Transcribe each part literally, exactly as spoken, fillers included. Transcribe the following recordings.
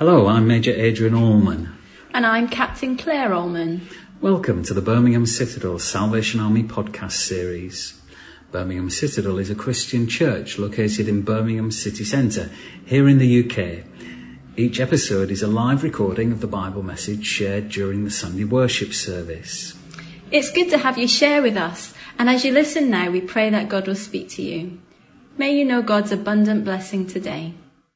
Hello, I'm Major Adrian Allman. And I'm Captain Claire Allman. Welcome to the Birmingham Citadel Salvation Army podcast series. Birmingham Citadel is a Christian church located in Birmingham city centre, here in the U K. Each episode is a live recording of the Bible message shared during the Sunday worship service. It's good to have you share with us, and as you listen now, we pray that God will speak to you. May you know God's abundant blessing today.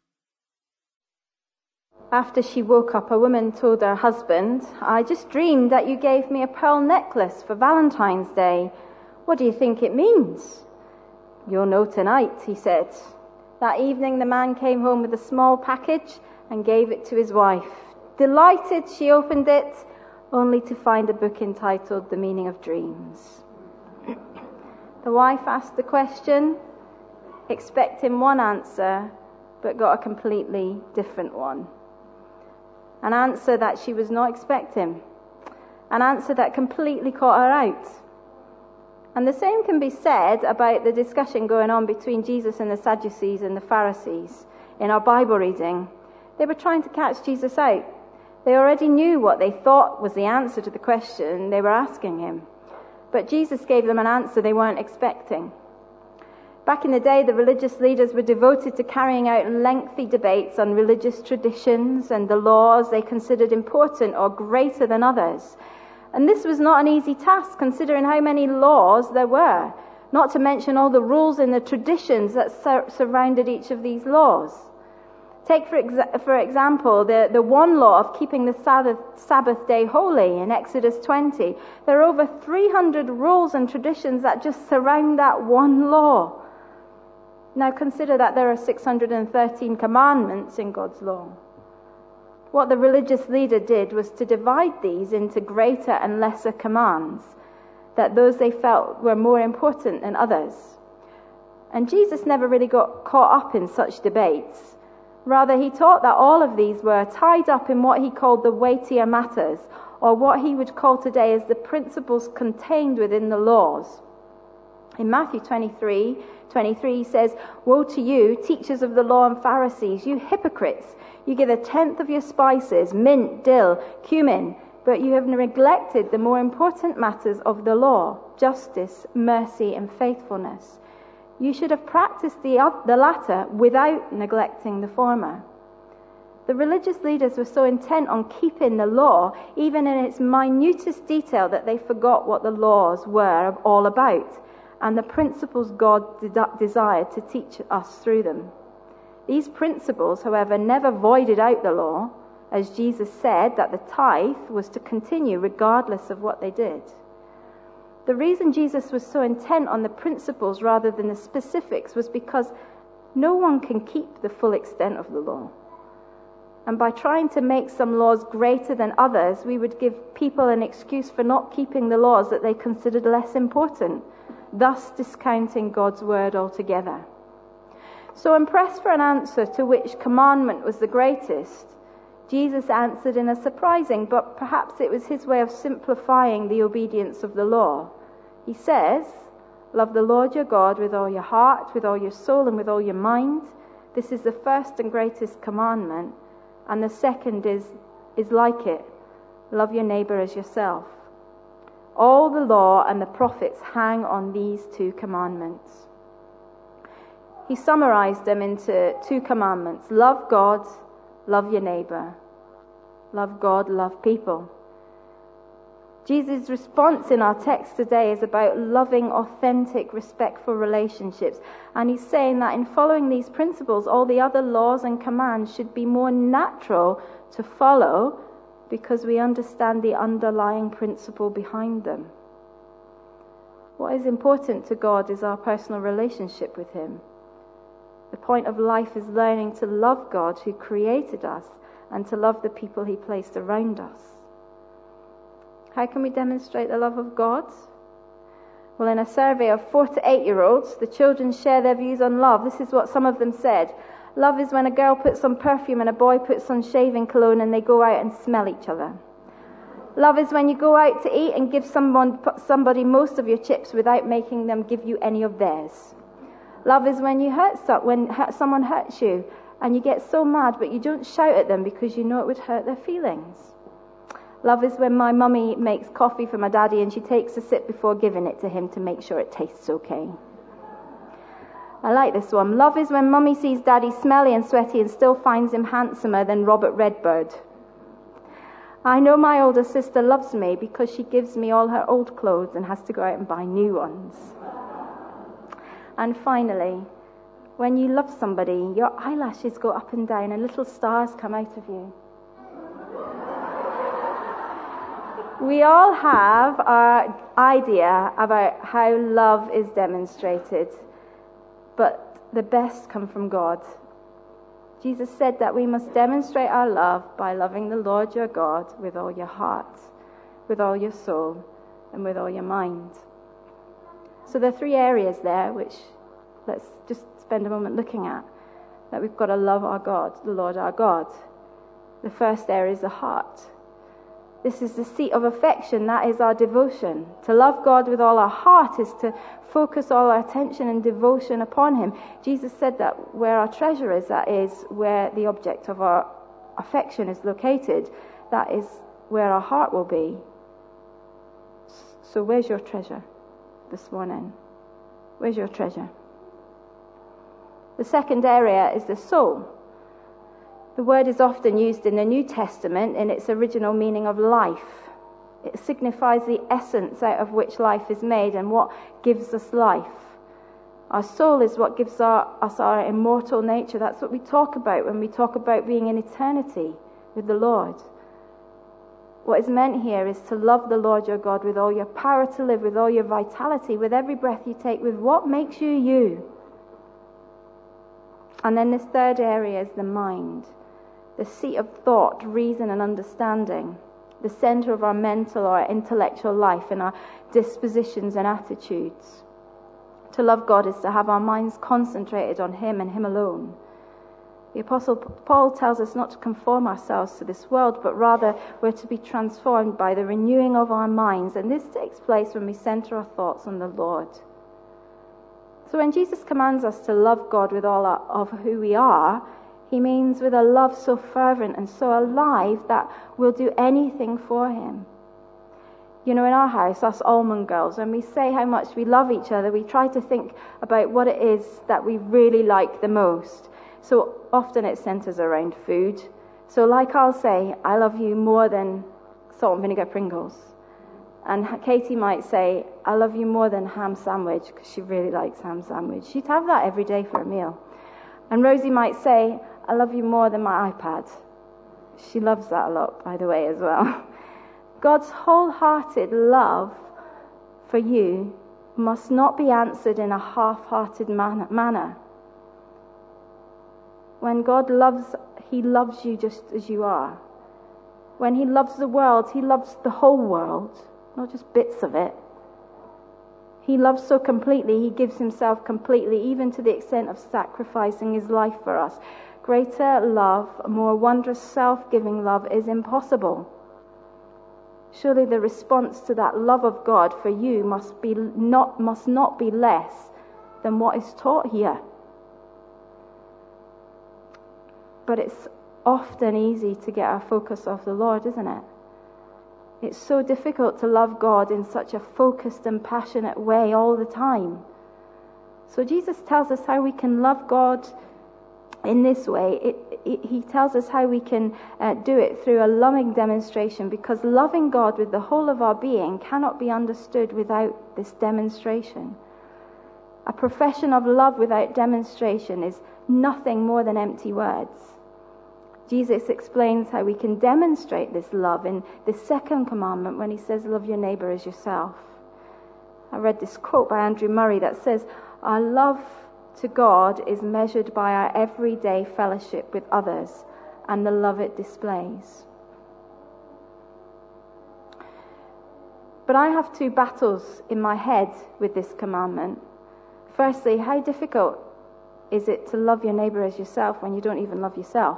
After she woke up, a woman told her husband, "I just dreamed that you gave me a pearl necklace for Valentine's Day. What do you think it means?" "You'll know tonight," he said. That evening, the man came home with a small package and gave it to his wife. Delighted, she opened it, only to find a book entitled The Meaning of Dreams. The wife asked the question, expecting one answer, but got a completely different one. An answer that she was not expecting. An answer that completely caught her out. And the same can be said about the discussion going on between Jesus and the Sadducees and the Pharisees in our Bible reading. They were trying to catch Jesus out. They already knew what they thought was the answer to the question they were asking him. But Jesus gave them an answer they weren't expecting. Back in the day, the religious leaders were devoted to carrying out lengthy debates on religious traditions and the laws they considered important or greater than others. And this was not an easy task, considering how many laws there were, not to mention all the rules and the traditions that sur- surrounded each of these laws. Take, for, exa- for example, the, the one law of keeping the Sabbath, Sabbath day holy in Exodus twenty. There are over three hundred rules and traditions that just surround that one law. Now consider that there are six hundred thirteen commandments in God's law. What the religious leader did was to divide these into greater and lesser commands, that those they felt were more important than others. And Jesus never really got caught up in such debates. Rather, he taught that all of these were tied up in what he called the weightier matters, or what he would call today as the principles contained within the laws. In Matthew twenty-three, twenty-three, he says, "Woe to you, teachers of the law and Pharisees, you hypocrites! You give a tenth of your spices, mint, dill, cumin, but you have neglected the more important matters of the law, justice, mercy, and faithfulness. You should have practiced the, the latter without neglecting the former." The religious leaders were so intent on keeping the law, even in its minutest detail, that they forgot what the laws were all about, and the principles God de- desired to teach us through them. These principles, however, never voided out the law, as Jesus said that the tithe was to continue regardless of what they did. The reason Jesus was so intent on the principles rather than the specifics was because no one can keep the full extent of the law. And by trying to make some laws greater than others, we would give people an excuse for not keeping the laws that they considered less important, thus discounting God's word altogether. So impressed for an answer to which commandment was the greatest, Jesus answered in a surprising, but perhaps it was his way of simplifying the obedience of the law. He says, "Love the Lord your God with all your heart, with all your soul, and with all your mind. This is the first and greatest commandment. And the second is, is like it. Love your neighbor as yourself. All the law and the prophets hang on these two commandments." He summarized them into two commandments: love God, love your neighbor. Love God, love people. Jesus' response in our text today is about loving, authentic, respectful relationships. And he's saying that in following these principles, all the other laws and commands should be more natural to follow because we understand the underlying principle behind them. What is important to God is our personal relationship with him. The point of life is learning to love God who created us and to love the people he placed around us. How can we demonstrate the love of God? Well, in a survey of four to eight-year-olds, the children share their views on love. This is what some of them said. Love is when a girl puts on perfume and a boy puts on shaving cologne and they go out and smell each other. Love is when you go out to eat and give someone, somebody most of your chips without making them give you any of theirs. Love is when you hurt some, when hurt, someone hurts you and you get so mad, but you don't shout at them because you know it would hurt their feelings. Love is when my mummy makes coffee for my daddy and she takes a sip before giving it to him to make sure it tastes okay. I like this one. Love is when mummy sees daddy smelly and sweaty and still finds him handsomer than Robert Redbird. I know my older sister loves me because she gives me all her old clothes and has to go out and buy new ones. And finally, when you love somebody, your eyelashes go up and down and little stars come out of you. We all have our idea about how love is demonstrated, but the best come from God. Jesus said that we must demonstrate our love by loving the Lord your God with all your heart, with all your soul, and with all your mind. So there are three areas there which let's just spend a moment looking at, that we've got to love our God, the Lord our God. The first area is the heart. This is the seat of affection. That is our devotion. To love God with all our heart is to focus all our attention and devotion upon him. Jesus said that where our treasure is, that is where the object of our affection is located. That is where our heart will be. So where's your treasure this morning? Where's your treasure? The second area is the soul. The word is often used in the New Testament in its original meaning of life. It signifies the essence out of which life is made and what gives us life. Our soul is what gives our, us our immortal nature. That's what we talk about when we talk about being in eternity with the Lord. What is meant here is to love the Lord your God with all your power to live, with all your vitality, with every breath you take, with what makes you you. And then this third area is the mind. The seat of thought, reason and understanding, the center of our mental or our intellectual life and our dispositions and attitudes. To love God is to have our minds concentrated on him and him alone. The Apostle Paul tells us not to conform ourselves to this world, but rather we're to be transformed by the renewing of our minds, and this takes place when we center our thoughts on the Lord. So when Jesus commands us to love God with all our, of who we are, he means with a love so fervent and so alive that we'll do anything for him. You know, in our house, us Almond girls, when we say how much we love each other, we try to think about what it is that we really like the most. So often it centers around food. So like I'll say, I love you more than salt and vinegar Pringles. And Katie might say, I love you more than ham sandwich, because she really likes ham sandwich. She'd have that every day for a meal. And Rosie might say, I love you more than my iPad. She loves that a lot, by the way, as well. God's wholehearted love for you must not be answered in a half-hearted man- manner. When God loves, he loves you just as you are. When he loves the world, he loves the whole world, not just bits of it. He loves so completely, he gives himself completely, even to the extent of sacrificing his life for us. Greater love, more wondrous self-giving love is impossible. Surely the response to that love of God for you must be not must not be less than what is taught here. But it's often easy to get our focus off the Lord, isn't it? It's so difficult to love God in such a focused and passionate way all the time. So Jesus tells us how we can love God in this way. It, it, he tells us how we can uh, do it through a loving demonstration, because loving God with the whole of our being cannot be understood without this demonstration. A profession of love without demonstration is nothing more than empty words. Jesus explains how we can demonstrate this love in this second commandment when he says, love your neighbor as yourself. I read this quote by Andrew Murray that says, our love to God is measured by our everyday fellowship with others and the love it displays. But I have two battles in my head with this commandment. Firstly, how difficult is it to love your neighbor as yourself when you don't even love yourself?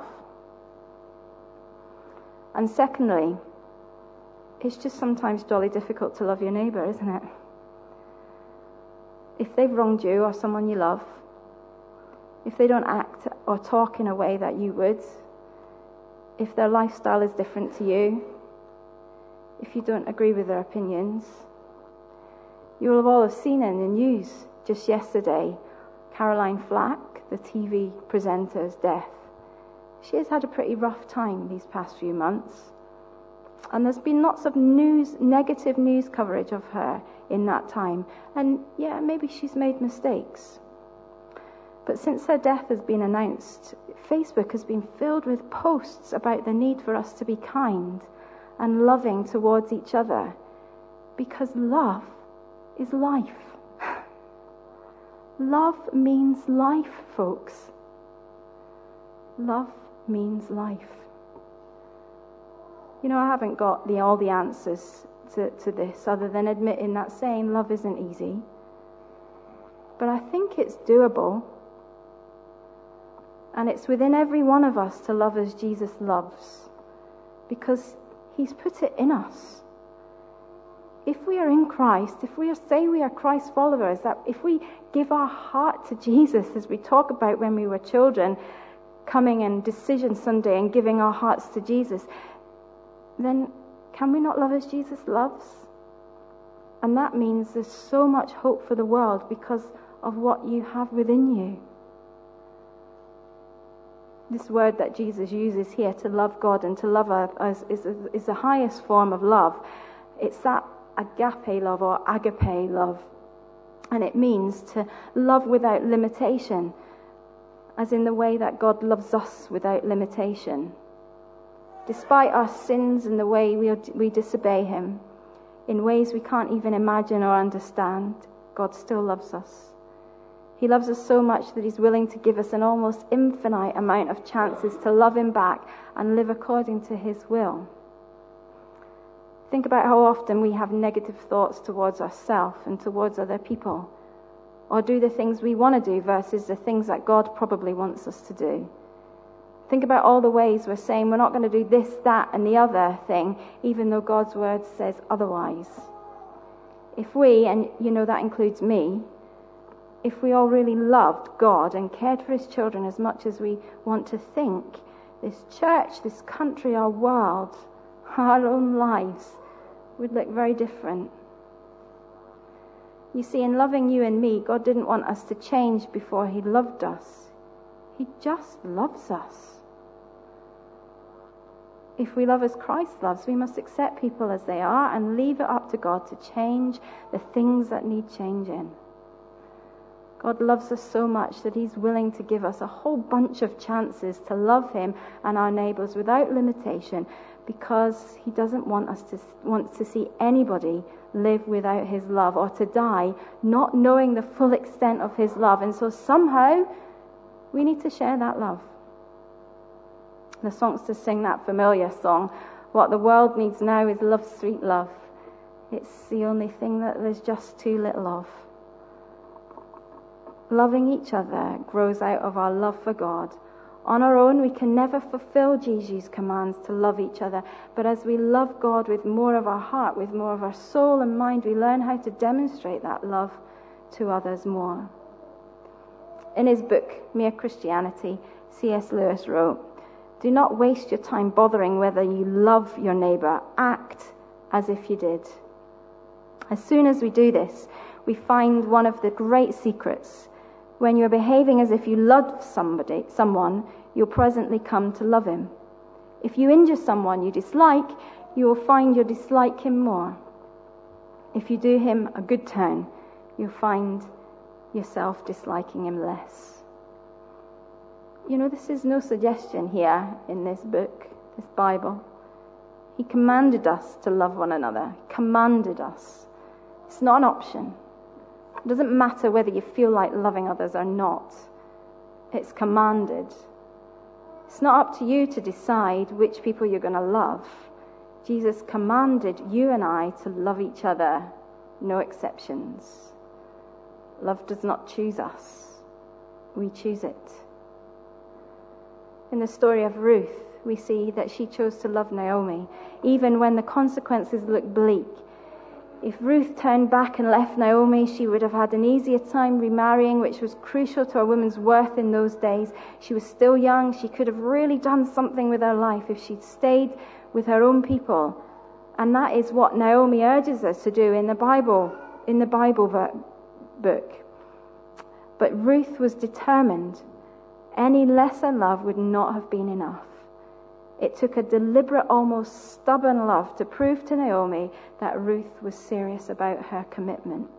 And secondly, it's just sometimes jolly difficult to love your neighbour, isn't it? If they've wronged you or someone you love, if they don't act or talk in a way that you would, if their lifestyle is different to you, if you don't agree with their opinions. You will have all have seen in the news just yesterday, Caroline Flack, the T V presenter's death. She has had a pretty rough time these past few months. And there's been lots of news, negative news coverage of her in that time. And yeah, maybe she's made mistakes. But since her death has been announced, Facebook has been filled with posts about the need for us to be kind and loving towards each other, because love is life. Love means life, folks. Love means life. You know, I haven't got the, all the answers to, to this, other than admitting that saying love isn't easy. But I think it's doable. And it's within every one of us to love as Jesus loves, because he's put it in us. If we are in Christ, if we are, say we are Christ followers, that if we give our heart to Jesus, as we talk about when we were children, coming in Decision Sunday and giving our hearts to Jesus, then can we not love as Jesus loves? And that means there's so much hope for the world because of what you have within you. This word that Jesus uses here, to love God and to love us, is, is, is the highest form of love. It's that agape love or agape love. And it means to love without limitation, as in the way that God loves us without limitation. Despite our sins and the way we, we disobey him, in ways we can't even imagine or understand, God still loves us. He loves us so much that he's willing to give us an almost infinite amount of chances to love him back and live according to his will. Think about how often we have negative thoughts towards ourselves and towards other people, or do the things we want to do versus the things that God probably wants us to do. Think about all the ways we're saying we're not going to do this, that, and the other thing, even though God's word says otherwise. If we, and you know that includes me, if we all really loved God and cared for his children as much as we want to think, this church, this country, our world, our own lives would look very different. You see, in loving you and me, God didn't want us to change before he loved us. He just loves us. If we love as Christ loves, we must accept people as they are and leave it up to God to change the things that need changing. God loves us so much that he's willing to give us a whole bunch of chances to love him and our neighbours without limitation, because he doesn't want us to want to see anybody live without his love, or to die not knowing the full extent of his love. And so somehow we need to share that love. The songsters sing that familiar song, what the world needs now is love, sweet love. It's the only thing that there's just too little of. Loving each other grows out of our love for God. On our own, we can never fulfill Jesus' commands to love each other. But as we love God with more of our heart, with more of our soul and mind, we learn how to demonstrate that love to others more. In his book, Mere Christianity, C S Lewis wrote, "Do not waste your time bothering whether you love your neighbour. Act as if you did." As soon as we do this, we find one of the great secrets. When you're behaving as if you love somebody, someone, you'll presently come to love him. If you injure someone you dislike, you will find you'll dislike him more. If you do him a good turn, you'll find yourself disliking him less. You know, this is no suggestion here in this book, this Bible. He commanded us to love one another. Commanded us. It's not an option. It doesn't matter whether you feel like loving others or not. It's commanded. It's not up to you to decide which people you're going to love. Jesus commanded you and I to love each other, no exceptions. Love does not choose us. We choose it. In the story of Ruth, we see that she chose to love Naomi, even when the consequences look bleak. If Ruth turned back and left Naomi, she would have had an easier time remarrying, which was crucial to a woman's worth in those days. She was still young. She could have really done something with her life if she'd stayed with her own people. And that is what Naomi urges us to do in the Bible, in the Bible book. But Ruth was determined. Any lesser love would not have been enough. It took a deliberate, almost stubborn love to prove to Naomi that Ruth was serious about her commitment.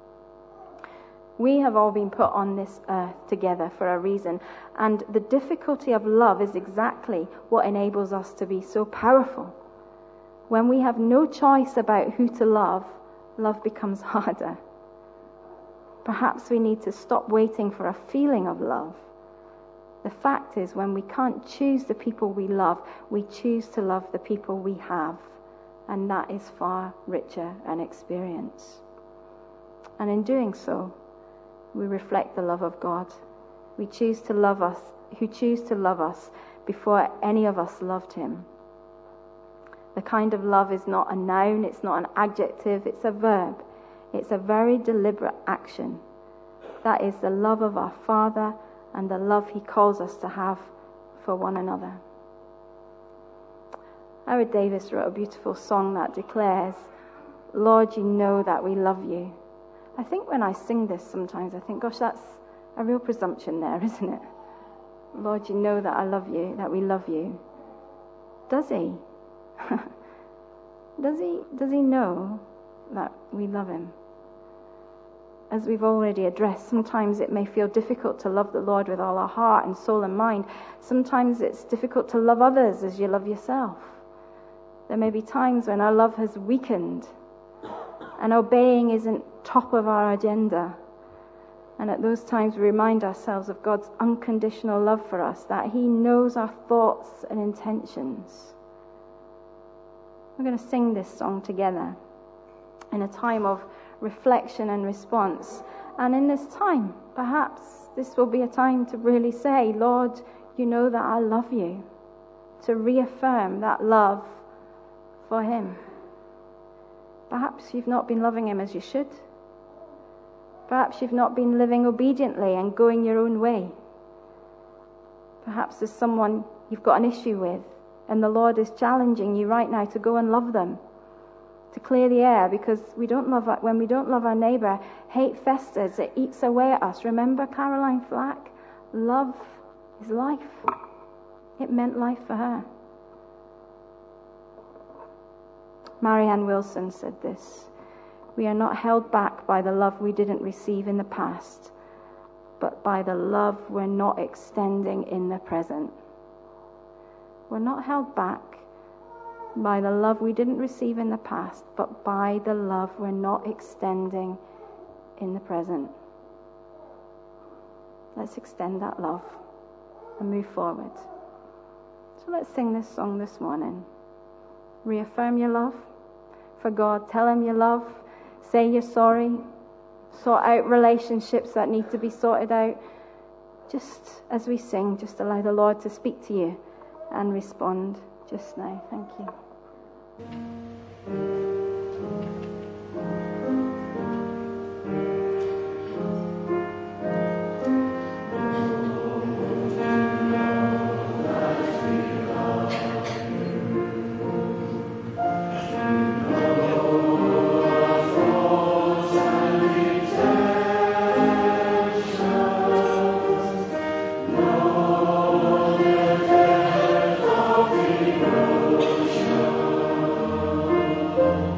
We have all been put on this earth together for a reason, and the difficulty of love is exactly what enables us to be so powerful. When we have no choice about who to love, love becomes harder. Perhaps we need to stop waiting for a feeling of love. The fact is, when we can't choose the people we love, we choose to love the people we have. And that is far richer an experience. And in doing so, we reflect the love of God. We choose to love us, who choose to love us before any of us loved him. The kind of love is not a noun, it's not an adjective, it's a verb. It's a very deliberate action. That is the love of our Father and the love he calls us to have for one another. Howard Davis wrote a beautiful song that declares, "Lord, you know that we love you." I think when I sing this sometimes I think, gosh, that's a real presumption there, isn't it? Lord, you know that I love you, that we love you. Does he? Does he, does he know that we love him? As we've already addressed, sometimes it may feel difficult to love the Lord with all our heart and soul and mind. Sometimes it's difficult to love others as you love yourself. There may be times when our love has weakened and obeying isn't top of our agenda. And at those times we remind ourselves of God's unconditional love for us, that he knows our thoughts and intentions. We're going to sing this song together in a time of reflection and response. And in this time, perhaps this will be a time to really say, Lord, you know that I love you. To reaffirm that love for him. Perhaps you've not been loving him as you should. Perhaps you've not been living obediently and going your own way. Perhaps there's someone you've got an issue with, and the Lord is challenging you right now to go and love them. To clear the air, because we don't love our, when we don't love our neighbour, hate festers, it eats away at us. Remember Caroline Flack? Love is life. It meant life for her. Marianne Wilson said this: "We are not held back by the love we didn't receive in the past, but by the love we're not extending in the present." We're not held back by the love we didn't receive in the past, but by the love we're not extending in the present. Let's extend that love and move forward. So let's sing this song this morning. Reaffirm your love for God. Tell him you love. Say you're sorry. Sort out relationships that need to be sorted out. Just as we sing, just allow the Lord to speak to you and respond just now. Thank you. Thank you.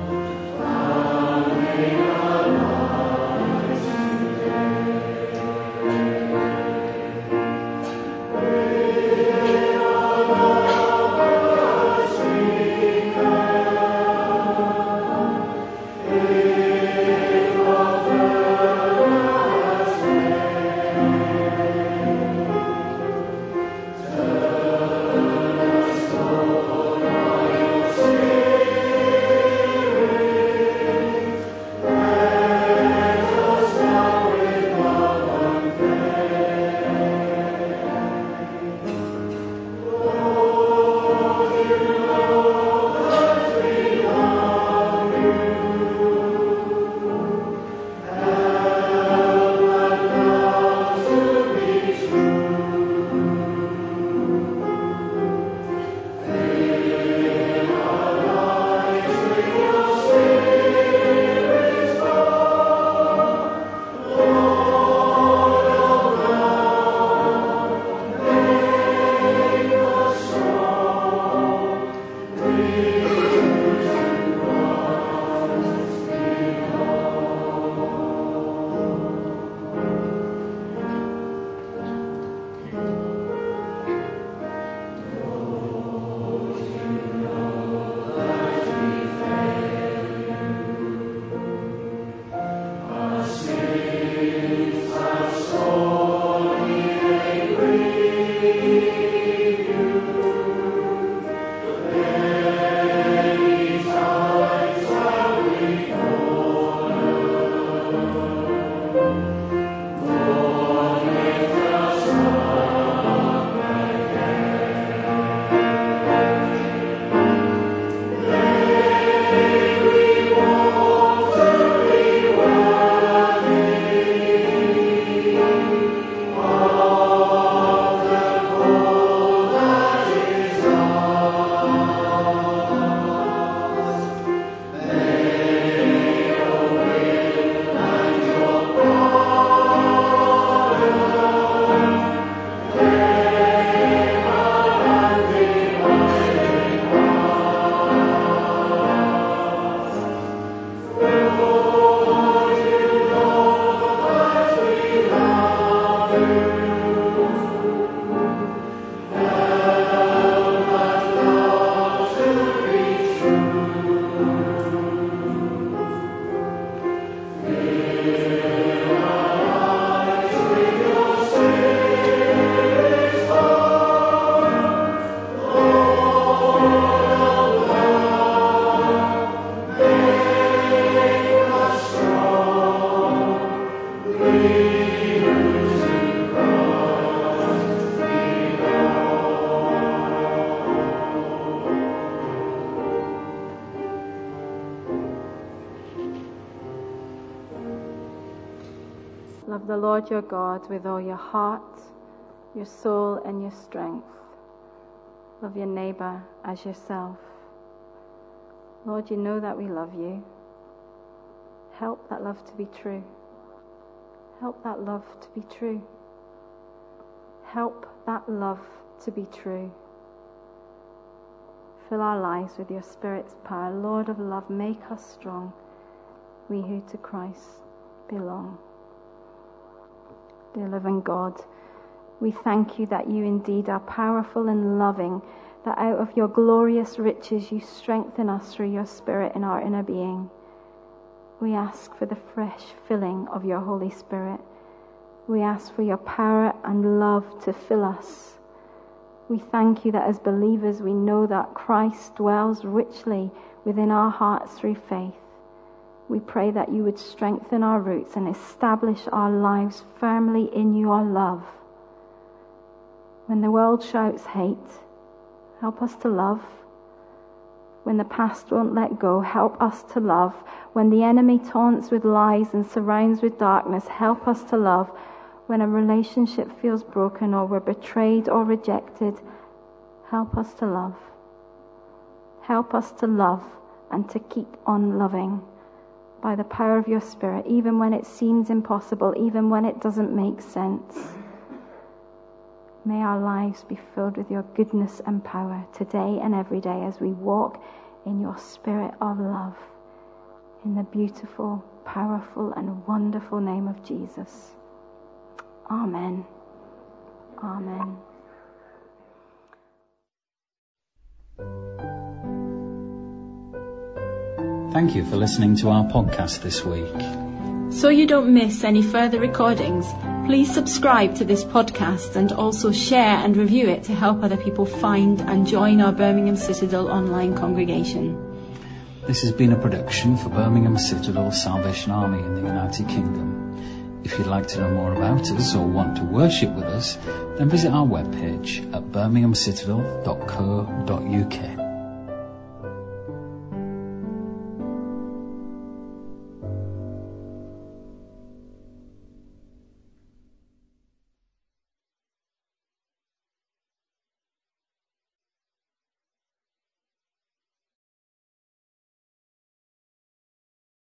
Love the Lord your God with all your heart, your soul, and your strength. Love your neighbor as yourself. Lord, you know that we love you. Help that love to be true. Help that love to be true. Help that love to be true. Fill our lives with your Spirit's power. Lord of love, make us strong, we who to Christ belong. Dear living God, we thank you that you indeed are powerful and loving, that out of your glorious riches you strengthen us through your Spirit in our inner being. We ask for the fresh filling of your Holy Spirit. We ask for your power and love to fill us. We thank you that as believers we know that Christ dwells richly within our hearts through faith. We pray that you would strengthen our roots and establish our lives firmly in your love. When the world shouts hate, help us to love. When the past won't let go, help us to love. When the enemy taunts with lies and surrounds with darkness, help us to love. When a relationship feels broken or we're betrayed or rejected, help us to love. Help us to love and to keep on loving by the power of your Spirit, even when it seems impossible, even when it doesn't make sense. May our lives be filled with your goodness and power today and every day as we walk in your Spirit of love. In the beautiful, powerful, and wonderful name of Jesus. Amen. Amen. Thank you for listening to our podcast this week. So you don't miss any further recordings, please subscribe to this podcast and also share and review it to help other people find and join our Birmingham Citadel online congregation. This has been a production for Birmingham Citadel Salvation Army in the United Kingdom. If you'd like to know more about us or want to worship with us, then visit our webpage at birmingham citadel dot co dot uk.